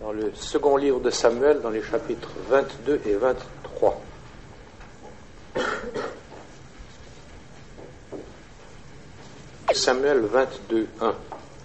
dans le second livre de Samuel, dans les chapitres 22 et 23. Samuel 22, 1.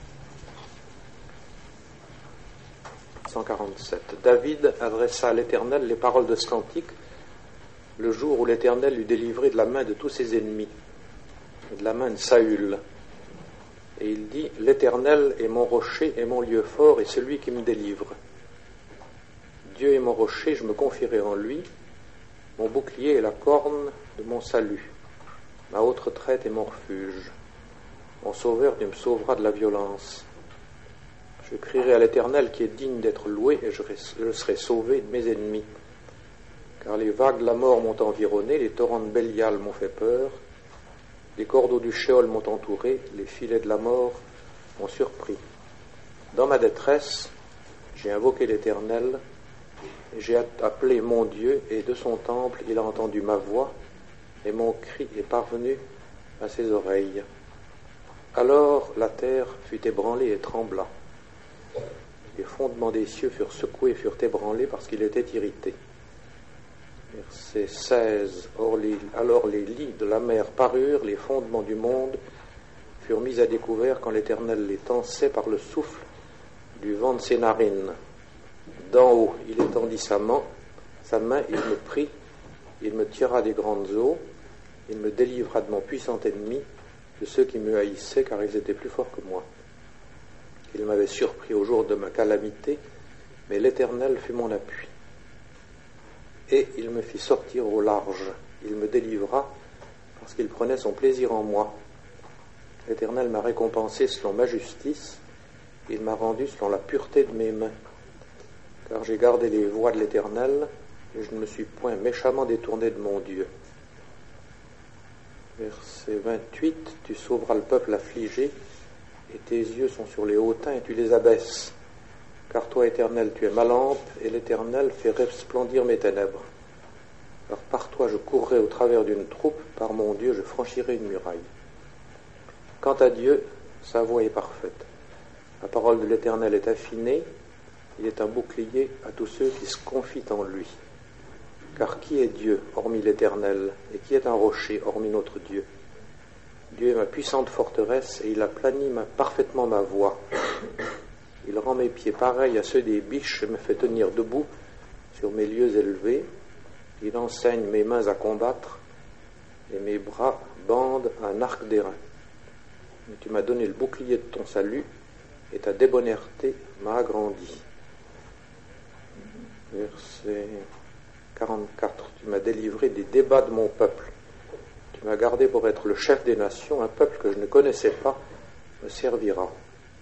147. David adressa à l'Éternel les paroles de ce cantique le jour où l'Éternel l'eut délivré de la main de tous ses ennemis, et de la main de Saül. Et il dit: l'Éternel est mon rocher et mon lieu fort et celui qui me délivre. Dieu est mon rocher, je me confierai en lui. Mon bouclier est la corne de mon salut. Ma haute retraite est mon refuge. Mon sauveur, tu me sauveras de la violence. Je crierai à l'Éternel qui est digne d'être loué et je serai sauvé de mes ennemis. Car les vagues de la mort m'ont environné, les torrents de Bélial m'ont fait peur, les cordeaux du Sheol m'ont entouré, les filets de la mort m'ont surpris. Dans ma détresse, j'ai invoqué l'Éternel, et j'ai appelé mon Dieu, et de son temple il a entendu ma voix, et mon cri est parvenu à ses oreilles. Alors la terre fut ébranlée et trembla. Les fondements des cieux furent secoués, furent ébranlés parce qu'il était irrité. Verset 16. Alors les lits de la mer parurent, les fondements du monde furent mis à découvert quand l'Éternel les tensait par le souffle du vent de ses narines. D'en haut, il étendit sa main, il me prit, il me tira des grandes eaux, il me délivra de mon puissant ennemi, de ceux qui me haïssaient, car ils étaient plus forts que moi. Il m'avait surpris au jour de ma calamité, mais l'Éternel fut mon appui. Et il me fit sortir au large. Il me délivra, parce qu'il prenait son plaisir en moi. L'Éternel m'a récompensé selon ma justice, il m'a rendu selon la pureté de mes mains. Car j'ai gardé les voies de l'Éternel, et je ne me suis point méchamment détourné de mon Dieu. Verset 28, tu sauveras le peuple affligé, et tes yeux sont sur les hautains, et tu les abaisses. Car toi, Éternel, tu es ma lampe, et l'Éternel fait resplendir mes ténèbres. Car par toi je courrai au travers d'une troupe, par mon Dieu je franchirai une muraille. Quant à Dieu, sa voie est parfaite. La parole de l'Éternel est affinée, il est un bouclier à tous ceux qui se confient en lui. Car qui est Dieu, hormis l'Éternel, et qui est un rocher, hormis notre Dieu? Dieu est ma puissante forteresse, et il aplanit parfaitement ma voie. Il rend mes pieds pareils à ceux des biches et me fait tenir debout sur mes lieux élevés. Il enseigne mes mains à combattre, et mes bras bandent un arc d'airain. Mais tu m'as donné le bouclier de ton salut, et ta débonnaire m'a agrandi. Verset 44. Tu m'as délivré des débats de mon peuple. Tu m'as gardé pour être le chef des nations. Un peuple que je ne connaissais pas me servira.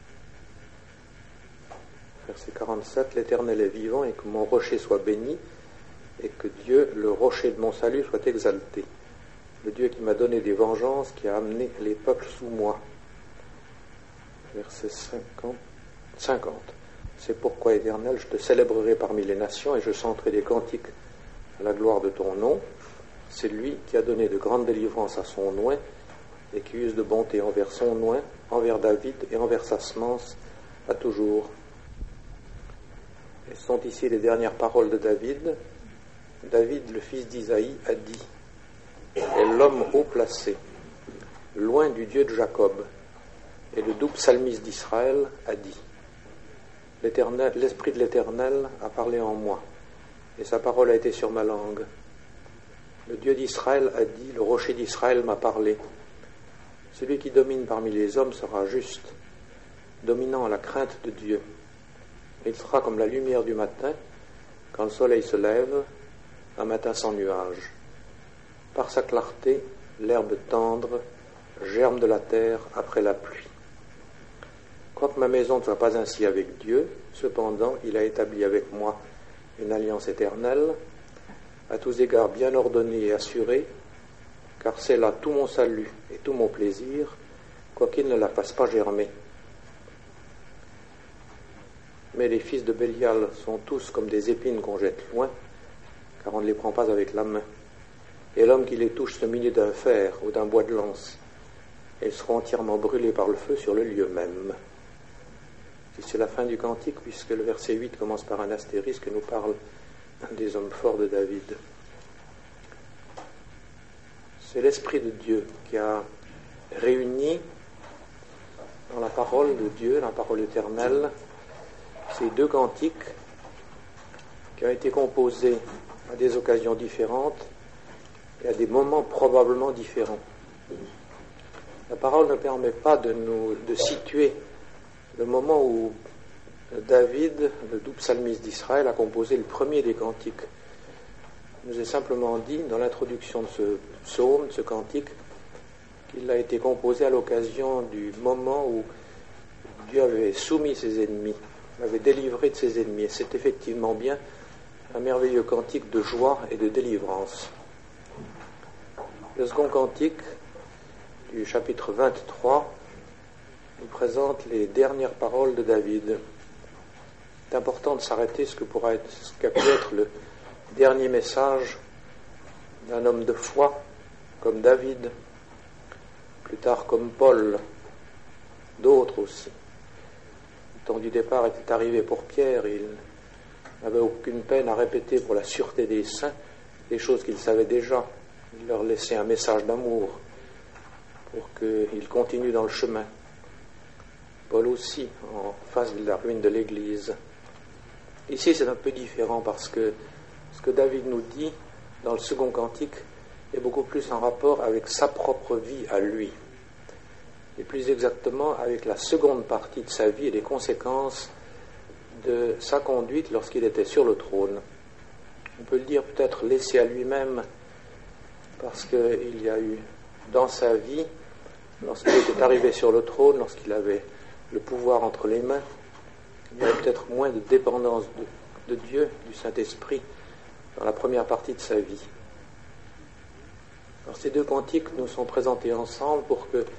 Verset 47. L'Éternel est vivant et que mon rocher soit béni et que Dieu, le rocher de mon salut, soit exalté. Le Dieu qui m'a donné des vengeances, qui a amené les peuples sous moi. Verset 50. C'est pourquoi, Éternel, je te célébrerai parmi les nations et je chanterai des cantiques à la gloire de ton nom. C'est lui qui a donné de grandes délivrances à son oint et qui use de bonté envers son oint, envers David et envers sa semence à toujours. Et sont ici les dernières paroles de David. David, le fils d'Isaïe, a dit: est l'homme haut placé, loin du Dieu de Jacob. Et le doux psalmiste d'Israël a dit: l'Esprit de l'Éternel a parlé en moi, et sa parole a été sur ma langue. Le Dieu d'Israël a dit, le rocher d'Israël m'a parlé. Celui qui domine parmi les hommes sera juste, dominant à la crainte de Dieu. Il sera comme la lumière du matin, quand le soleil se lève, un matin sans nuage. Par sa clarté, l'herbe tendre germe de la terre après la pluie. Quoique ma maison ne soit pas ainsi avec Dieu, cependant il a établi avec moi une alliance éternelle, à tous égards bien ordonnée et assurée, car c'est là tout mon salut et tout mon plaisir, quoiqu'il ne la fasse pas germer. Mais les fils de Bélial sont tous comme des épines qu'on jette loin, car on ne les prend pas avec la main. Et l'homme qui les touche se munit d'un fer ou d'un bois de lance, et ils seront entièrement brûlés par le feu sur le lieu même. Et c'est la fin du cantique, puisque le verset 8 commence par un astérisque et nous parle des hommes forts de David. C'est l'Esprit de Dieu qui a réuni dans la parole de Dieu, la parole éternelle, ces deux cantiques qui ont été composés à des occasions différentes et à des moments probablement différents. La parole ne permet pas de situer le moment où David, le doux psalmiste d'Israël, a composé le premier des cantiques. Il nous est simplement dit, dans l'introduction de ce psaume, de ce cantique, qu'il a été composé à l'occasion du moment où Dieu avait soumis ses ennemis, l'avait délivré de ses ennemis. Et c'est effectivement bien un merveilleux cantique de joie et de délivrance. Le second cantique du chapitre 23 nous présente les dernières paroles de David. C'est important de s'arrêter ce qu'a pu être le dernier message d'un homme de foi comme David, plus tard comme Paul, d'autres aussi. Le temps du départ était arrivé pour Pierre, il n'avait aucune peine à répéter pour la sûreté des saints des choses qu'il savait déjà. Il leur laissait un message d'amour pour qu'ils continuent dans le chemin. Paul aussi, en face de la ruine de l'Église. Ici, c'est un peu différent parce que ce que David nous dit dans le second cantique est beaucoup plus en rapport avec sa propre vie à lui, et plus exactement avec la seconde partie de sa vie et les conséquences de sa conduite lorsqu'il était sur le trône. On peut le dire peut-être laissé à lui-même, parce qu'il y a eu dans sa vie, lorsqu'il était arrivé sur le trône, lorsqu'il avait le pouvoir entre les mains, il y avait peut-être moins de dépendance de Dieu, du Saint-Esprit, dans la première partie de sa vie. Alors ces deux cantiques nous sont présentés ensemble pour que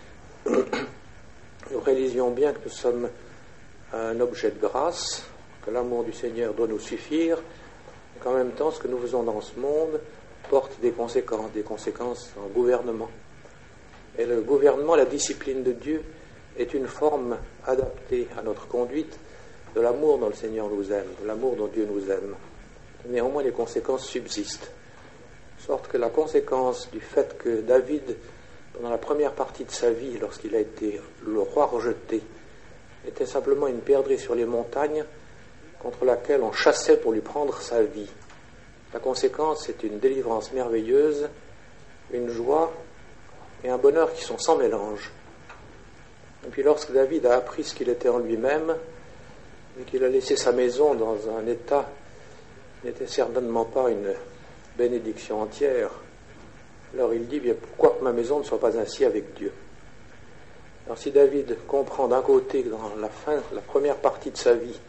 nous réalisions bien que nous sommes un objet de grâce, que l'amour du Seigneur doit nous suffire, et qu'en même temps, ce que nous faisons dans ce monde porte des conséquences en gouvernement. Et le gouvernement, la discipline de Dieu, est une forme adaptée à notre conduite de l'amour dont le Seigneur nous aime, de l'amour dont Dieu nous aime. Néanmoins, les conséquences subsistent. De sorte que la conséquence du fait que David, pendant la première partie de sa vie, lorsqu'il a été le roi rejeté, était simplement une perdrix sur les montagnes contre laquelle on chassait pour lui prendre sa vie. La conséquence, c'est une délivrance merveilleuse, une joie et un bonheur qui sont sans mélange. Et puis lorsque David a appris ce qu'il était en lui-même, et qu'il a laissé sa maison dans un état qui n'était certainement pas une bénédiction entière, alors il dit, bien, pourquoi que ma maison ne soit pas ainsi avec Dieu? Alors si David comprend d'un côté que dans la première partie de sa vie,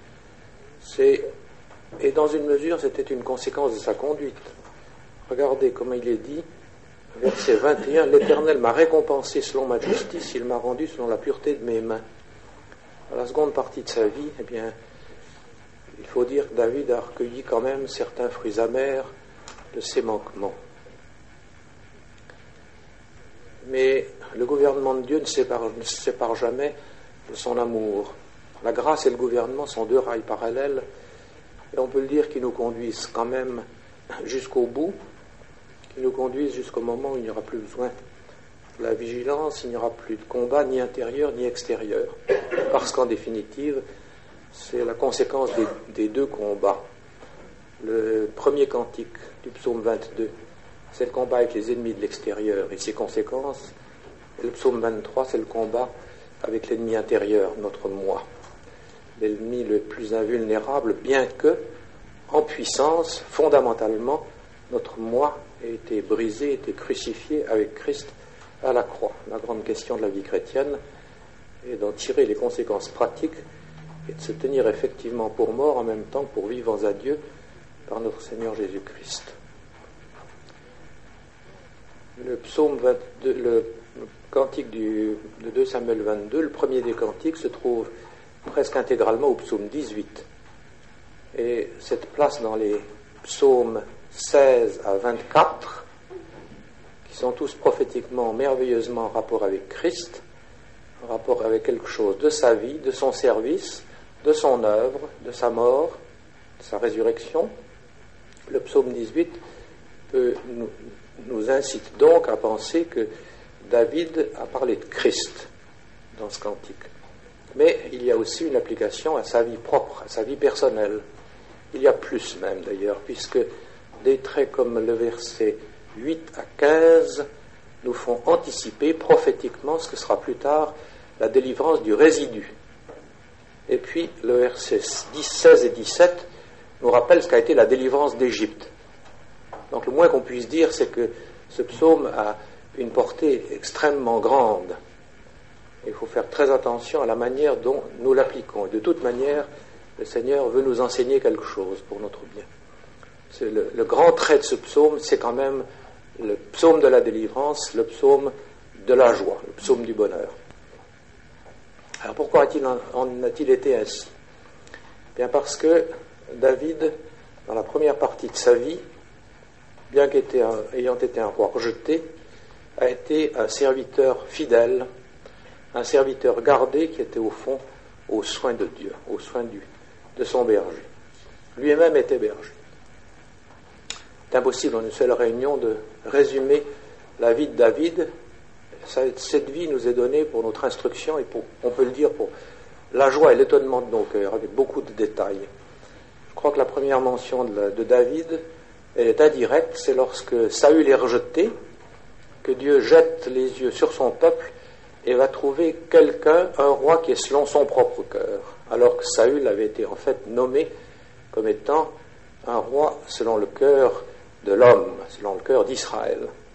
et dans une mesure c'était une conséquence de sa conduite. Regardez comment il est dit, verset 21, « L'Éternel m'a récompensé selon ma justice, il m'a rendu selon la pureté de mes mains. » Dans la seconde partie de sa vie, eh bien, il faut dire que David a recueilli quand même certains fruits amers de ses manquements. Mais le gouvernement de Dieu ne se sépare jamais de son amour. La grâce et le gouvernement sont deux rails parallèles, et on peut le dire qu'ils nous conduisent quand même jusqu'au bout, qui nous conduisent jusqu'au moment où il n'y aura plus besoin de la vigilance, il n'y aura plus de combat ni intérieur ni extérieur, parce qu'en définitive, c'est la conséquence des deux combats. Le premier cantique du psaume 22, c'est le combat avec les ennemis de l'extérieur et ses conséquences, et le psaume 23, c'est le combat avec l'ennemi intérieur, notre moi, l'ennemi le plus invulnérable, bien que, en puissance, fondamentalement, notre moi a été brisé, a été crucifié avec Christ à la croix. La grande question de la vie chrétienne est d'en tirer les conséquences pratiques et de se tenir effectivement pour mort en même temps que pour vivants à Dieu par notre Seigneur Jésus-Christ. Le psaume 22, le cantique de 2 Samuel 22, le premier des cantiques, se trouve presque intégralement au psaume 18. Et cette place dans les psaumes 16 à 24, qui sont tous prophétiquement, merveilleusement en rapport avec Christ, en rapport avec quelque chose de sa vie, de son service, de son œuvre, de sa mort, de sa résurrection. Le psaume 18 nous incite donc à penser que David a parlé de Christ dans ce cantique. Mais il y a aussi une application à sa vie propre, à sa vie personnelle. Il y a plus même d'ailleurs, puisque des traits comme le verset 8 à 15 nous font anticiper prophétiquement ce que sera plus tard la délivrance du résidu. Et puis le verset 16 et 17 nous rappelle ce qu'a été la délivrance d'Égypte. Donc le moins qu'on puisse dire, c'est que ce psaume a une portée extrêmement grande. Il faut faire très attention à la manière dont nous l'appliquons. Et de toute manière, le Seigneur veut nous enseigner quelque chose pour notre bien. C'est le grand trait de ce psaume, c'est quand même le psaume de la délivrance, le psaume de la joie, le psaume du bonheur. Alors pourquoi en a-t-il été ainsi ? Bien parce que David, dans la première partie de sa vie, bien qu'ayant été un roi rejeté, a été un serviteur fidèle, un serviteur gardé qui était au fond aux soins de Dieu, aux soins de son berger. Lui-même était berger. C'est impossible en une seule réunion de résumer la vie de David. Cette vie nous est donnée pour notre instruction et on peut le dire, pour la joie et l'étonnement de nos cœurs, avec beaucoup de détails. Je crois que la première mention de David, elle est indirecte, c'est lorsque Saül est rejeté, que Dieu jette les yeux sur son peuple et va trouver quelqu'un, un roi qui est selon son propre cœur, alors que Saül avait été en fait nommé comme étant un roi selon le cœur de l'homme, selon le cœur d'Israël.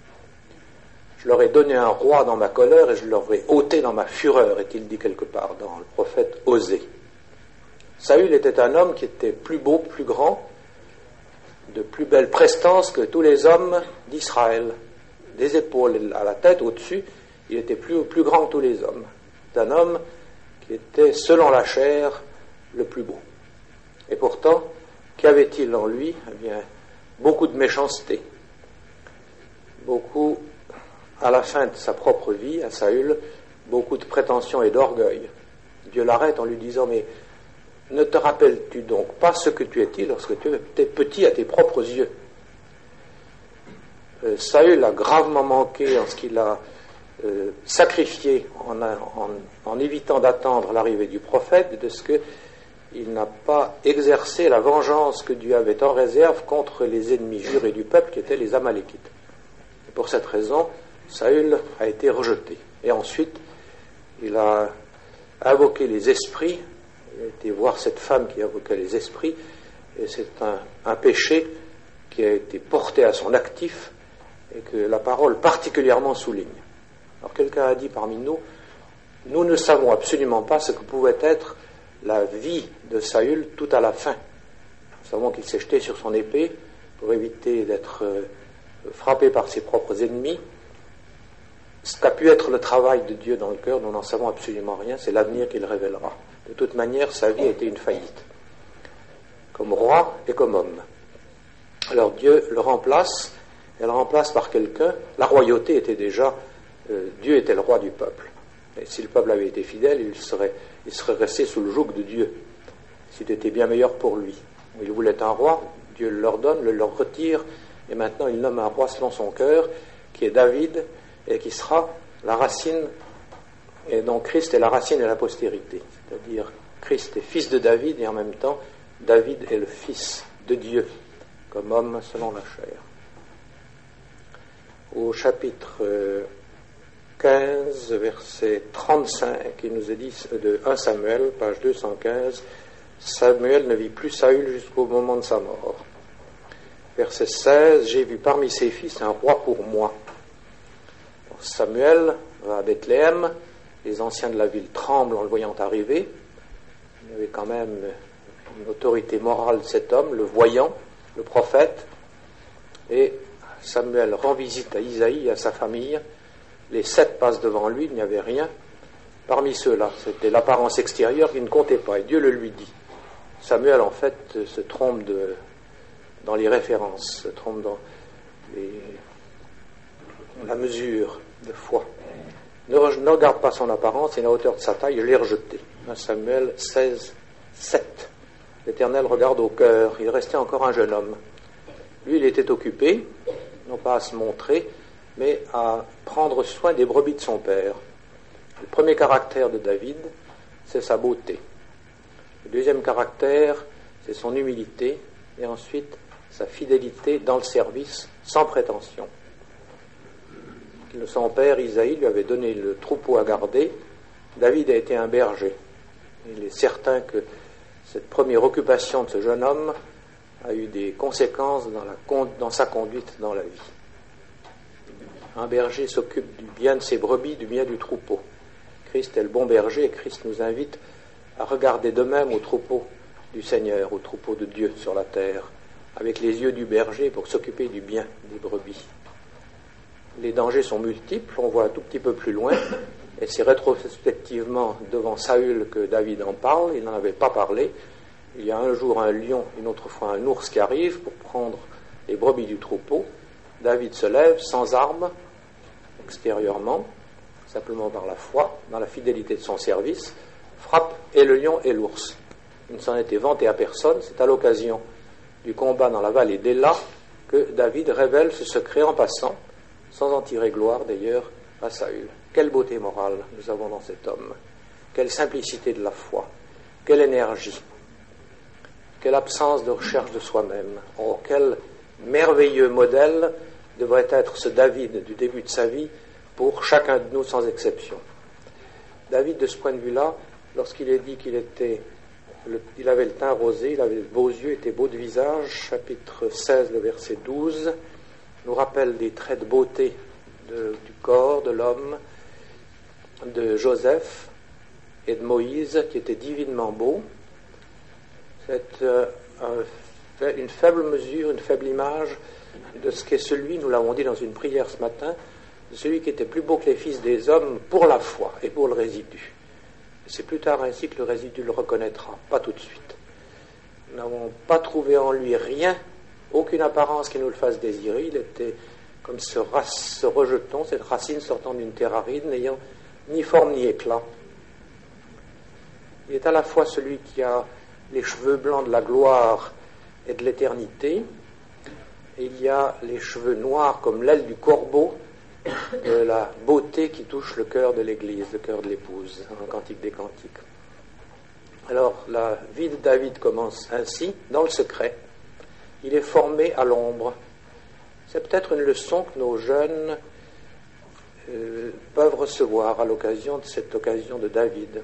Je leur ai donné un roi dans ma colère et je leur ai ôté dans ma fureur, est-il dit quelque part dans le prophète Osée. Saül était un homme qui était plus beau, plus grand, de plus belle prestance que tous les hommes d'Israël. Des épaules à la tête, au-dessus, il était plus grand que tous les hommes. C'est un homme qui était, selon la chair, le plus beau. Et pourtant, qu'avait-il en lui ? Eh bien, beaucoup de méchanceté. Beaucoup, à la fin de sa propre vie, à Saül, beaucoup de prétention et d'orgueil. Dieu l'arrête en lui disant, mais ne te rappelles-tu donc pas ce que tu étais lorsque tu étais petit à tes propres yeux ? Saül a gravement manqué en ce qu'il a sacrifié en évitant d'attendre l'arrivée du prophète, et de ce qu'il n'a pas exercé la vengeance que Dieu avait en réserve contre les ennemis jurés du peuple qui étaient les Amalékites. Et pour cette raison, Saül a été rejeté. Et ensuite, il a invoqué les esprits, il a été voir cette femme qui invoquait les esprits, et c'est un péché qui a été porté à son actif et que la parole particulièrement souligne. Alors quelqu'un a dit parmi nous, nous ne savons absolument pas ce que pouvait être la vie de Saül tout à la fin. Nous savons qu'il s'est jeté sur son épée pour éviter d'être frappé par ses propres ennemis. Ce qu'a pu être le travail de Dieu dans le cœur, nous n'en savons absolument rien, c'est l'avenir qu'il révélera. De toute manière, sa vie a été une faillite, comme roi et comme homme. Alors Dieu le remplace, et le remplace par quelqu'un. La royauté était déjà, Dieu était le roi du peuple. Et si le peuple avait été fidèle, il serait resté sous le joug de Dieu. C'eût été bien meilleur pour lui. Il voulait un roi, Dieu le leur donne, le leur retire, et maintenant il nomme un roi selon son cœur, qui est David, et qui sera la racine, et donc Christ est la racine et la postérité. C'est-à-dire, Christ est fils de David, et en même temps, David est le fils de Dieu, comme homme selon la chair. Au chapitre 15, verset 35, il nous est dit de 1 Samuel, page 215, Samuel ne vit plus Saül jusqu'au moment de sa mort. Verset 16, j'ai vu parmi ses fils un roi pour moi. Samuel va à Bethléem, les anciens de la ville tremblent en le voyant arriver. Il y avait quand même une autorité morale de cet homme, le voyant, le prophète, et Samuel rend visite à Isaïe et à sa famille. Les 7 passent devant lui, il n'y avait rien. Parmi ceux-là, c'était l'apparence extérieure qui ne comptait pas, et Dieu le lui dit. Samuel, en fait, se trompe dans les références, se trompe dans la mesure de foi. Ne regarde pas son apparence et la hauteur de sa taille, je l'ai rejeté. 1 Samuel 16, 7. L'Éternel regarde au cœur, il restait encore un jeune homme. Lui, il était occupé, non pas à se montrer, mais à prendre soin des brebis de son père. Le premier caractère de David, c'est sa beauté. Le deuxième caractère, c'est son humilité, et ensuite sa fidélité dans le service, sans prétention. Son père, Isaïe, lui avait donné le troupeau à garder. David a été un berger. Il est certain que cette première occupation de ce jeune homme a eu des conséquences dans sa conduite dans la vie. Un berger s'occupe du bien de ses brebis, du bien du troupeau. Christ est le bon berger et Christ nous invite à regarder de même au troupeau du Seigneur, au troupeau de Dieu sur la terre, avec les yeux du berger pour s'occuper du bien des brebis. Les dangers sont multiples, on voit un tout petit peu plus loin, et c'est rétrospectivement devant Saül que David en parle, il n'en avait pas parlé. Il y a un jour un lion, une autre fois un ours qui arrive pour prendre les brebis du troupeau. David se lève sans armes, extérieurement, simplement par la foi, dans la fidélité de son service, frappe et le lion et l'ours. Il ne s'en était vanté à personne, c'est à l'occasion du combat dans la vallée d'Éla que David révèle ce secret en passant, sans en tirer gloire d'ailleurs à Saül. Quelle beauté morale nous avons dans cet homme, quelle simplicité de la foi, quelle énergie, quelle absence de recherche de soi-même. Oh, quel merveilleux modèle devrait être ce David du début de sa vie pour chacun de nous sans exception. David, de ce point de vue-là, lorsqu'il est dit qu'il avait le teint rosé, il avait de beaux yeux, était beau de visage, chapitre 16, le verset 12, nous rappelle des traits de beauté du corps de l'homme, de Joseph et de Moïse, qui étaient divinement beaux. C'est une faible mesure, une faible image de ce qu'est celui, nous l'avons dit dans une prière ce matin, de celui qui était plus beau que les fils des hommes pour la foi et pour le résidu. Et c'est plus tard ainsi que le résidu le reconnaîtra, pas tout de suite. Nous n'avons pas trouvé en lui rien, aucune apparence qui nous le fasse désirer. Il était comme ce rejeton, cette racine sortant d'une terre aride, n'ayant ni forme ni éclat. Il est à la fois celui qui a les cheveux blancs de la gloire et de l'éternité, et il y a les cheveux noirs comme l'aile du corbeau de la beauté qui touche le cœur de l'Église, le cœur de l'épouse, dans le Cantique des Cantiques. Alors, la vie de David commence ainsi, dans le secret. Il est formé à l'ombre. C'est peut-être une leçon que nos jeunes peuvent recevoir à l'occasion de cette occasion de David.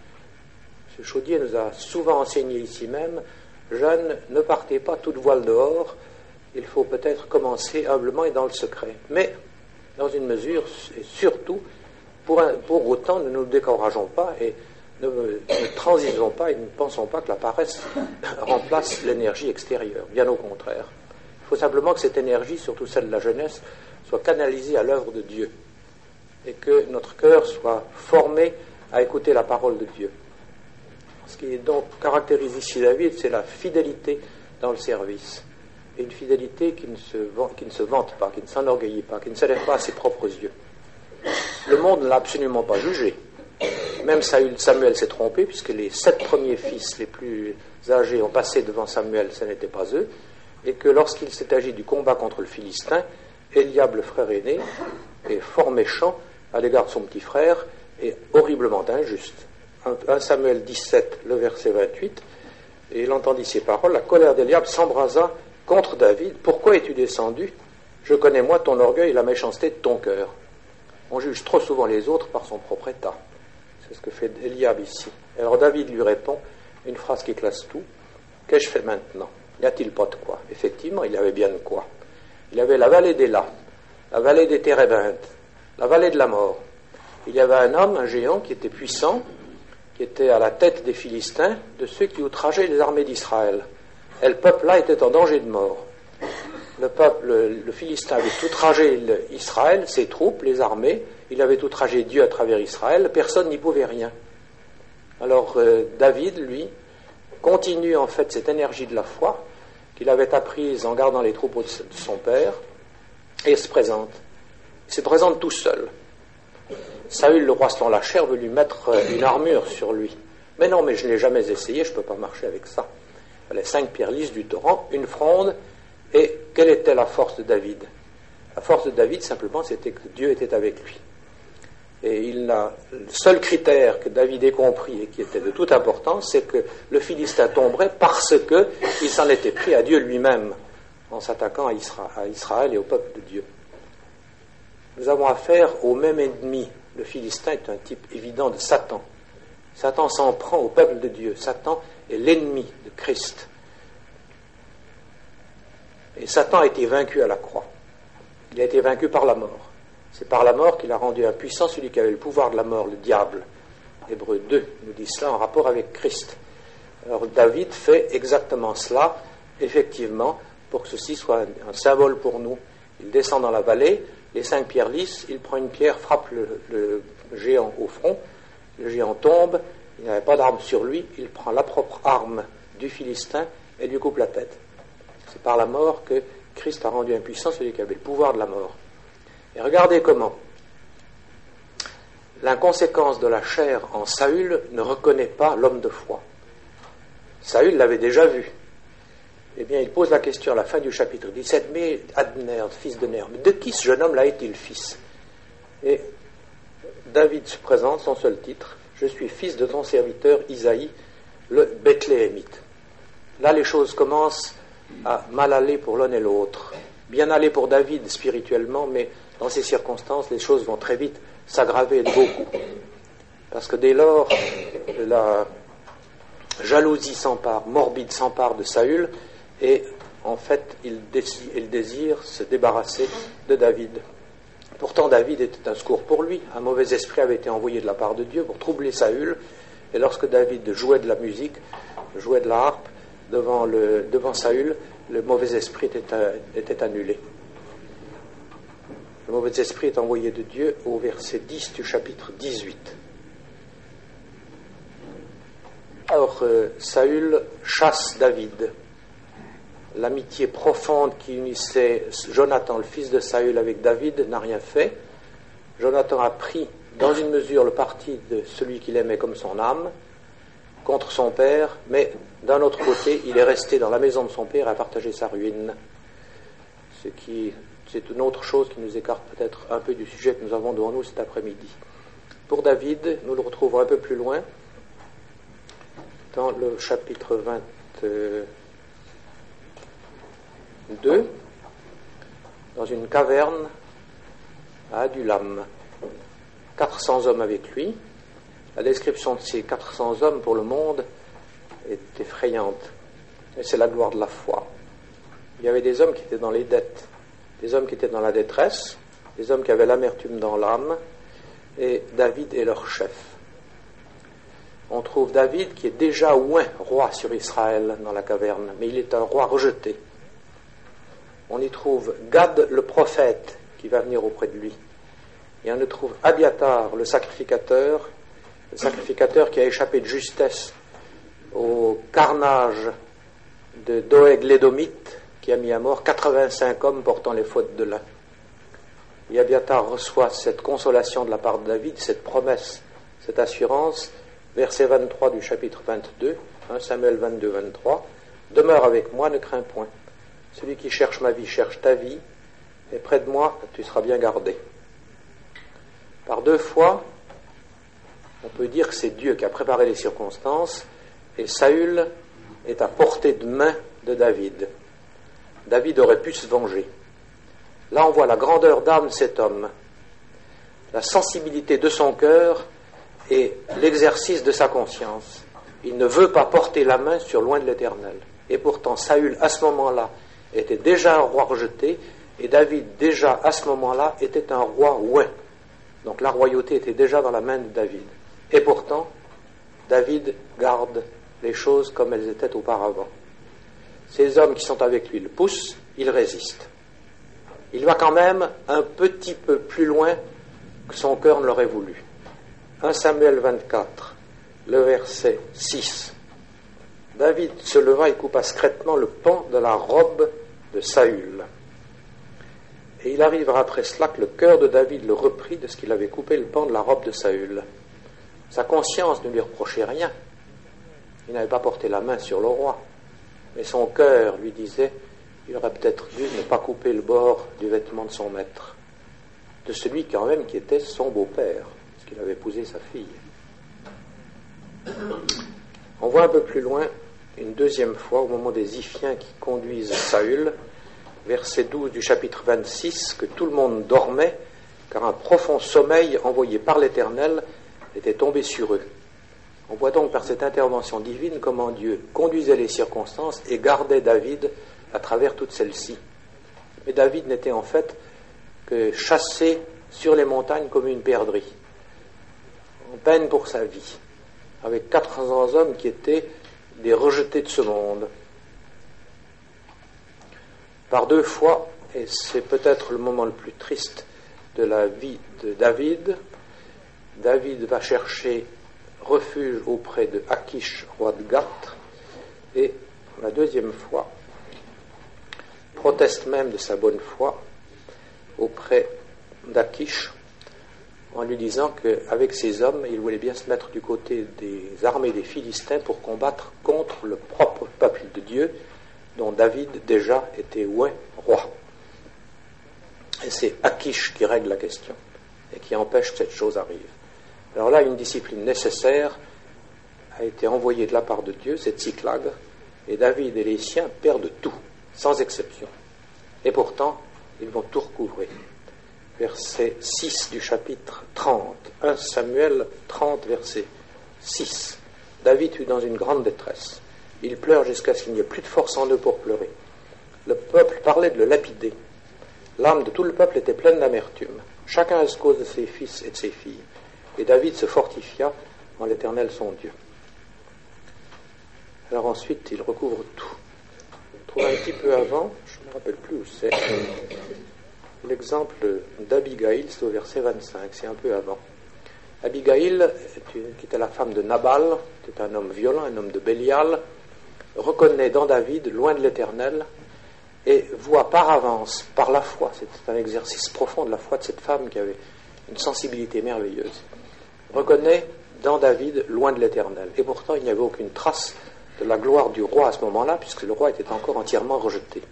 M. Chaudier nous a souvent enseigné ici même, jeunes, ne partez pas toute voile dehors, il faut peut-être commencer humblement et dans le secret. Mais, dans une mesure, et surtout, pour autant, ne nous décourageons pas et ne transigeons pas et ne pensons pas que la paresse remplace l'énergie extérieure, bien au contraire. Il faut simplement que cette énergie, surtout celle de la jeunesse, soit canalisée à l'œuvre de Dieu et que notre cœur soit formé à écouter la parole de Dieu. Ce qui donc caractérise ici David, c'est la fidélité dans le service. Et une fidélité qui ne se vante pas, qui ne s'enorgueillit pas, qui ne s'élève pas à ses propres yeux. Le monde ne l'a absolument pas jugé. Même Samuel s'est trompé, puisque les 7 premiers fils les plus âgés ont passé devant Samuel, ce n'était pas eux, et que lorsqu'il s'est agi du combat contre le Philistin, Eliab, le frère aîné, est fort méchant à l'égard de son petit frère, et horriblement injuste. 1 Samuel 17, le verset 28, et il entendit ces paroles, la colère d'Eliab s'embrasa contre David. Pourquoi es-tu descendu? Je connais moi ton orgueil et la méchanceté de ton cœur. On juge trop souvent les autres par son propre état. C'est ce que fait Eliab ici. Alors David lui répond, une phrase qui classe tout, qu'ai-je fait maintenant? N'y a-t-il pas de quoi? Effectivement, il y avait bien de quoi. Il y avait la vallée d'Éla, la vallée des Térébintes, la vallée de la mort. Il y avait un homme, un géant, qui était puissant, qui était à la tête des Philistins, de ceux qui outrageaient les armées d'Israël. Et le peuple-là était en danger de mort. Le Philistin avait outragé Israël, ses troupes, les armées, il avait outragé Dieu à travers Israël, personne n'y pouvait rien. Alors David, lui, continue en fait cette énergie de la foi qu'il avait apprise en gardant les troupeaux de son père, et se présente. Il se présente tout seul. Saül, le roi selon la chair, veut lui mettre une armure sur lui. Mais non, mais je ne l'ai jamais essayé, je ne peux pas marcher avec ça. Il fallait 5 pierres lisses du torrent, une fronde, et quelle était la force de David? La force de David, simplement, c'était que Dieu était avec lui. Et le seul critère que David ait compris et qui était de toute importance, c'est que le Philistin tomberait parce qu'il s'en était pris à Dieu lui-même en s'attaquant à Israël et au peuple de Dieu. Nous avons affaire au même ennemi. Le Philistin est un type évident de Satan. Satan s'en prend au peuple de Dieu. Satan est l'ennemi de Christ. Et Satan a été vaincu à la croix. Il a été vaincu par la mort. C'est par la mort qu'il a rendu impuissant celui qui avait le pouvoir de la mort, le diable. Hébreux 2 nous dit cela en rapport avec Christ. Alors David fait exactement cela, effectivement, pour que ceci soit un symbole pour nous. Il descend dans la vallée, les 5 pierres lisses, il prend une pierre, frappe le géant au front, le géant tombe, il n'avait pas d'arme sur lui, il prend la propre arme du Philistin et lui coupe la tête. C'est par la mort que Christ a rendu impuissant celui qui avait le pouvoir de la mort. Et regardez comment l'inconséquence de la chair en Saül ne reconnaît pas l'homme de foi. Saül l'avait déjà vu. Eh bien, il pose la question à la fin du chapitre 17, mais Abner, fils de Ner, de qui ce jeune homme là est-il fils? Et David se présente, son seul titre, je suis fils de ton serviteur Isaïe, le Bethléemite. Là, les choses commencent à mal aller pour l'un et l'autre. Bien aller pour David spirituellement, mais dans ces circonstances, les choses vont très vite s'aggraver de beaucoup. Parce que dès lors, la jalousie s'empare, morbide s'empare de Saül, et en fait, il désire se débarrasser de David. Pourtant, David était un secours pour lui. Un mauvais esprit avait été envoyé de la part de Dieu pour troubler Saül, et lorsque David jouait de la musique, jouait de la harpe devant Saül, le mauvais esprit était annulé. Le mauvais esprit est envoyé de Dieu au verset 10 du chapitre 18. Alors, Saül chasse David. L'amitié profonde qui unissait Jonathan, le fils de Saül, avec David n'a rien fait. Jonathan a pris, dans une mesure, le parti de celui qu'il aimait comme son âme, contre son père, mais d'un autre côté, il est resté dans la maison de son père et a partagé sa ruine. C'est une autre chose qui nous écarte peut-être un peu du sujet que nous avons devant nous cet après-midi. Pour David, nous le retrouvons un peu plus loin, dans le chapitre 22, dans une caverne à Adullam. 400 hommes avec lui. La description de ces 400 hommes pour le monde est effrayante. Et c'est la gloire de la foi. Il y avait des hommes qui étaient dans les dettes, des hommes qui étaient dans la détresse, des hommes qui avaient l'amertume dans l'âme, et David est leur chef. On trouve David qui est déjà oint roi sur Israël dans la caverne, mais il est un roi rejeté. On y trouve Gad le prophète qui va venir auprès de lui. Et on y trouve Abiatar le sacrificateur qui a échappé de justesse au carnage de Doeg l'édomite qui a mis à mort 85 hommes portant les fautes de l'un. Et Abiatar reçoit cette consolation de la part de David, cette promesse, cette assurance, verset 23 du chapitre 22, 1 Samuel 22, 23, « Demeure avec moi, ne crains point. Celui qui cherche ma vie cherche ta vie, et près de moi, tu seras bien gardé. » Par 2 fois, on peut dire que c'est Dieu qui a préparé les circonstances, et Saül est à portée de main de David. David aurait pu se venger. Là, on voit la grandeur d'âme de cet homme, la sensibilité de son cœur et l'exercice de sa conscience. Il ne veut pas porter la main sur loin de l'Éternel. Et pourtant, Saül, à ce moment-là, était déjà un roi rejeté, et David, déjà à ce moment-là, était un roi oint. Donc la royauté était déjà dans la main de David. Et pourtant, David garde les choses comme elles étaient auparavant. Ces hommes qui sont avec lui le poussent, il résiste. Il va quand même un petit peu plus loin que son cœur ne l'aurait voulu. 1 Samuel 24, le verset 6. David se leva et coupa secrètement le pan de la robe de Saül. Et il arrivera après cela que le cœur de David le reprit de ce qu'il avait coupé le pan de la robe de Saül. Sa conscience ne lui reprochait rien. Il n'avait pas porté la main sur le roi. Mais son cœur lui disait, il aurait peut-être dû ne pas couper le bord du vêtement de son maître, de celui quand même qui était son beau-père, parce qu'il avait épousé sa fille. On voit un peu plus loin, une deuxième fois, au moment des Iphiens qui conduisent Saül, verset 12 du chapitre 26, que tout le monde dormait, car un profond sommeil envoyé par l'Éternel était tombé sur eux. On voit donc par cette intervention divine comment Dieu conduisait les circonstances et gardait David à travers toutes celles-ci. Mais David n'était en fait que chassé sur les montagnes comme une perdrix, en peine pour sa vie, avec 400 hommes qui étaient des rejetés de ce monde. Par 2 fois, et c'est peut-être le moment le plus triste de la vie de David, David va chercher refuge auprès de Achish, roi de Gath, et la 2e fois, proteste même de sa bonne foi auprès d'Achish, en lui disant qu'avec ses hommes, il voulait bien se mettre du côté des armées des Philistins pour combattre contre le propre peuple de Dieu, dont David déjà était oint roi. Et c'est Achish qui règle la question et qui empêche que cette chose arrive. Alors là, une discipline nécessaire a été envoyée de la part de Dieu, c'est Tsiklag, et David et les siens perdent tout, sans exception. Et pourtant, ils vont tout recouvrer. Verset 6 du chapitre 30, 1 Samuel 30, verset 6. David fut dans une grande détresse. Il pleure jusqu'à ce qu'il n'y ait plus de force en eux pour pleurer. Le peuple parlait de le lapider. L'âme de tout le peuple était pleine d'amertume, chacun à cause de ses fils et de ses filles. Et David se fortifia en l'Éternel son Dieu. Alors ensuite, il recouvre tout. On trouve un petit peu avant, je ne me rappelle plus où c'est, l'exemple d'Abigaïl, c'est au verset 25, c'est un peu avant. Abigaïl, qui était la femme de Nabal, qui était un homme violent, un homme de Bélial, reconnaît dans David, loin de l'Éternel, et voit par avance, par la foi, c'est un exercice profond de la foi de cette femme qui avait une sensibilité merveilleuse, reconnaît dans David, loin de l'Éternel. Et pourtant, il n'y avait aucune trace de la gloire du roi à ce moment-là, puisque le roi était encore entièrement rejeté.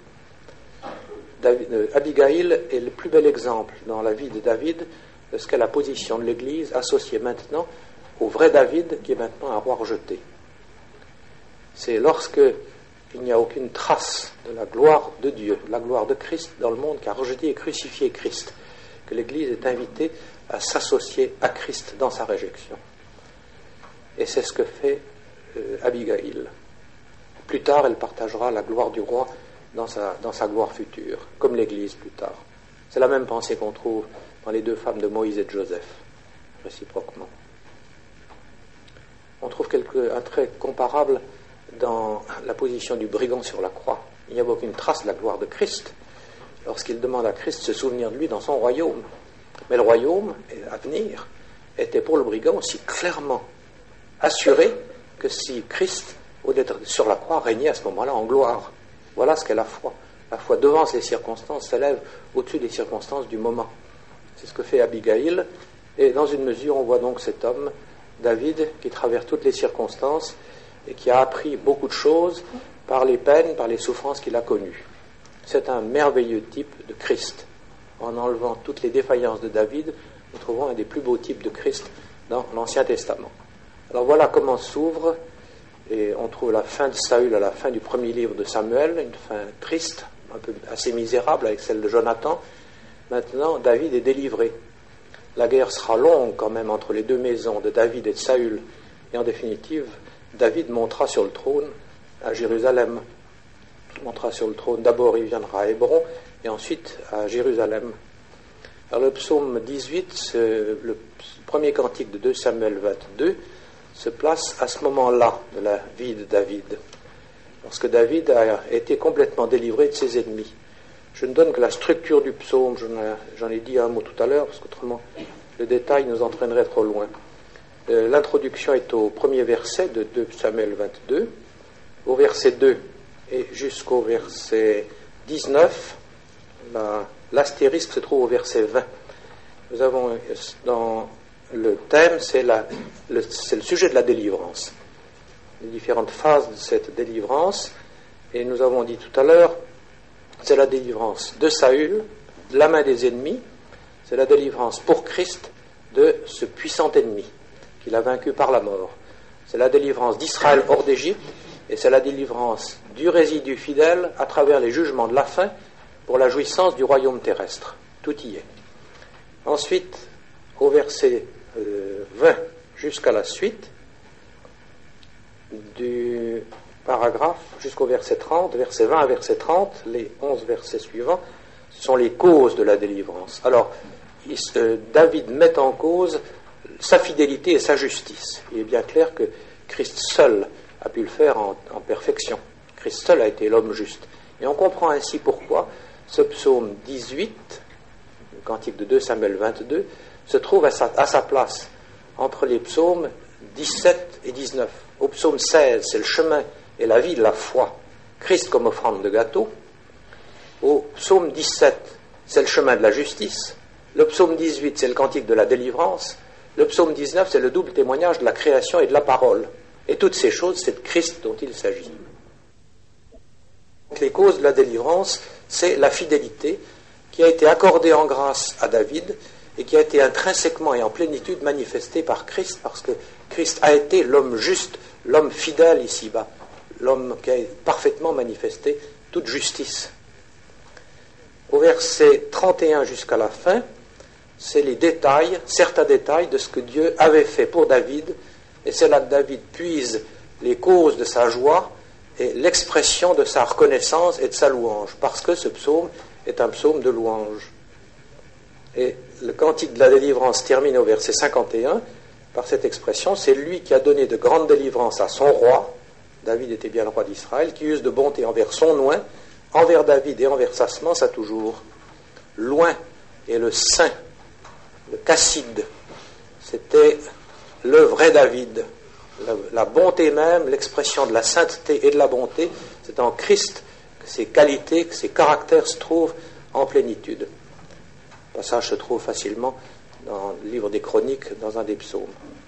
Abigaïl est le plus bel exemple dans la vie de David de ce qu'est la position de l'Église associée maintenant au vrai David qui est maintenant un roi rejeté. C'est lorsque il n'y a aucune trace de la gloire de Dieu, de la gloire de Christ dans le monde qui a rejeté et crucifié Christ, que l'Église est invitée à s'associer à Christ dans sa réjection. Et c'est ce que fait Abigaïl. Plus tard, elle partagera la gloire du roi dans sa gloire future, comme l'Église plus tard. C'est la même pensée qu'on trouve dans les 2 femmes de Moïse et de Joseph, réciproquement. On trouve un trait comparable dans la position du brigand sur la croix. Il n'y avait aucune trace de la gloire de Christ lorsqu'il demande à Christ de se souvenir de lui dans son royaume. Mais le royaume à venir était pour le brigand aussi clairement assuré que si Christ, au d'être sur la croix, régnait à ce moment-là en gloire. Voilà ce qu'est la foi. La foi devance les circonstances, s'élève au-dessus des circonstances du moment. C'est ce que fait Abigaïl. Et dans une mesure, on voit donc cet homme, David, qui traverse toutes les circonstances et qui a appris beaucoup de choses par les peines, par les souffrances qu'il a connues. C'est un merveilleux type de Christ. En enlevant toutes les défaillances de David, nous trouvons un des plus beaux types de Christ dans l'Ancien Testament. Alors voilà comment s'ouvre, et on trouve la fin de Saül à la fin du premier livre de Samuel, une fin triste, un peu assez misérable avec celle de Jonathan. Maintenant, David est délivré. La guerre sera longue quand même entre les 2 maisons de David et de Saül, et en définitive, David montera sur le trône à Jérusalem. Il montera sur le trône, d'abord il viendra à Hébron, et ensuite à Jérusalem. Alors le psaume 18, le premier cantique de 2 Samuel 22, se place à ce moment-là de la vie de David, lorsque David a été complètement délivré de ses ennemis. Je ne donne que la structure du psaume, j'en ai dit un mot tout à l'heure, parce qu'autrement le détail nous entraînerait trop loin. L'introduction est au premier verset de 2 Samuel 22, au verset 2 et jusqu'au verset 19, la l'astérisque se trouve au verset 20. Nous avons dans le thème, c'est le sujet de la délivrance, les différentes phases de cette délivrance, et nous avons dit tout à l'heure, c'est la délivrance de Saül, de la main des ennemis, c'est la délivrance pour Christ de ce puissant ennemi qu'il a vaincu par la mort. C'est la délivrance d'Israël hors d'Égypte, et c'est la délivrance du résidu fidèle à travers les jugements de la fin pour la jouissance du royaume terrestre. Tout y est. Ensuite, au verset 20 jusqu'à la suite du paragraphe, jusqu'au verset 30, verset 20 à verset 30, les 11 versets suivants, ce sont les causes de la délivrance. Alors, David met en cause sa fidélité et sa justice. Il est bien clair que Christ seul a pu le faire en perfection. Christ seul a été l'homme juste. Et on comprend ainsi pourquoi ce psaume 18, le cantique de 2 Samuel 22, se trouve à sa place entre les psaumes 17 et 19. Au psaume 16, c'est le chemin et la vie de la foi, Christ comme offrande de gâteau. Au psaume 17, c'est le chemin de la justice. Le psaume 18, c'est le cantique de la délivrance. Le psaume 19, c'est le double témoignage de la création et de la parole. Et toutes ces choses, c'est de Christ dont il s'agit. Les causes de la délivrance, c'est la fidélité qui a été accordée en grâce à David et qui a été intrinsèquement et en plénitude manifestée par Christ, parce que Christ a été l'homme juste, l'homme fidèle ici-bas, l'homme qui a parfaitement manifesté toute justice. Au verset 31 jusqu'à la fin, c'est les détails, certains détails de ce que Dieu avait fait pour David, et c'est là que David puise les causes de sa joie et l'expression de sa reconnaissance et de sa louange, parce que ce psaume est un psaume de louange. Et le cantique de la délivrance termine au verset 51 par cette expression, c'est lui qui a donné de grandes délivrances à son roi, David était bien le roi d'Israël, qui use de bonté envers son oint, envers David et envers sa semence à toujours. L'oint et le saint, le casside, c'était le vrai David. La bonté même, l'expression de la sainteté et de la bonté, c'est en Christ que ces qualités, que ces caractères se trouvent en plénitude. Le passage se trouve facilement dans le livre des Chroniques, dans un des psaumes.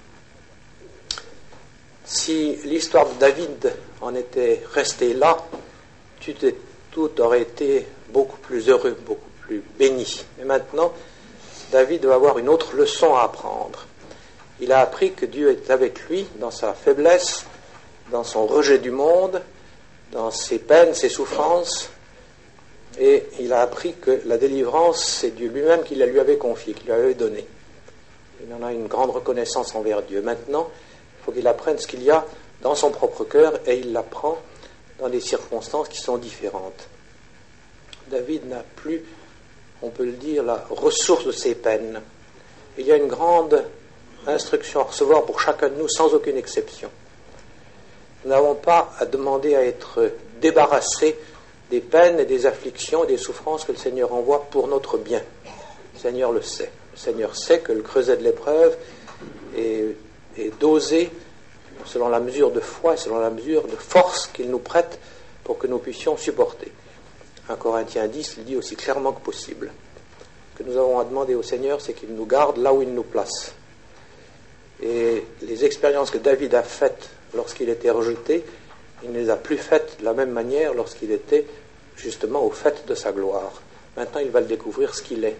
Si l'histoire de David en était restée là, tout aurait été beaucoup plus heureux, beaucoup plus béni. Mais maintenant, David va avoir une autre leçon à apprendre. Il a appris que Dieu est avec lui dans sa faiblesse, dans son rejet du monde, dans ses peines, ses souffrances, et il a appris que la délivrance, c'est Dieu lui-même qui la lui avait confiée, qui lui avait donnée. Il en a une grande reconnaissance envers Dieu. Maintenant, il faut qu'il apprenne ce qu'il y a dans son propre cœur, et il l'apprend dans des circonstances qui sont différentes. David n'a plus, on peut le dire, la ressource de ses peines. Il y a une grande instruction à recevoir pour chacun de nous, sans aucune exception. Nous n'avons pas à demander à être débarrassés des peines et des afflictions et des souffrances que le Seigneur envoie pour notre bien. Le Seigneur le sait. Le Seigneur sait que le creuset de l'épreuve est dosé selon la mesure de foi et selon la mesure de force qu'il nous prête pour que nous puissions supporter. 1 Corinthiens 10 le dit aussi clairement que possible. Ce que nous avons à demander au Seigneur, c'est qu'il nous garde là où il nous place. Et les expériences que David a faites lorsqu'il était rejeté, il ne les a plus faites de la même manière lorsqu'il était justement au fait de sa gloire. Maintenant, il va le découvrir ce qu'il est.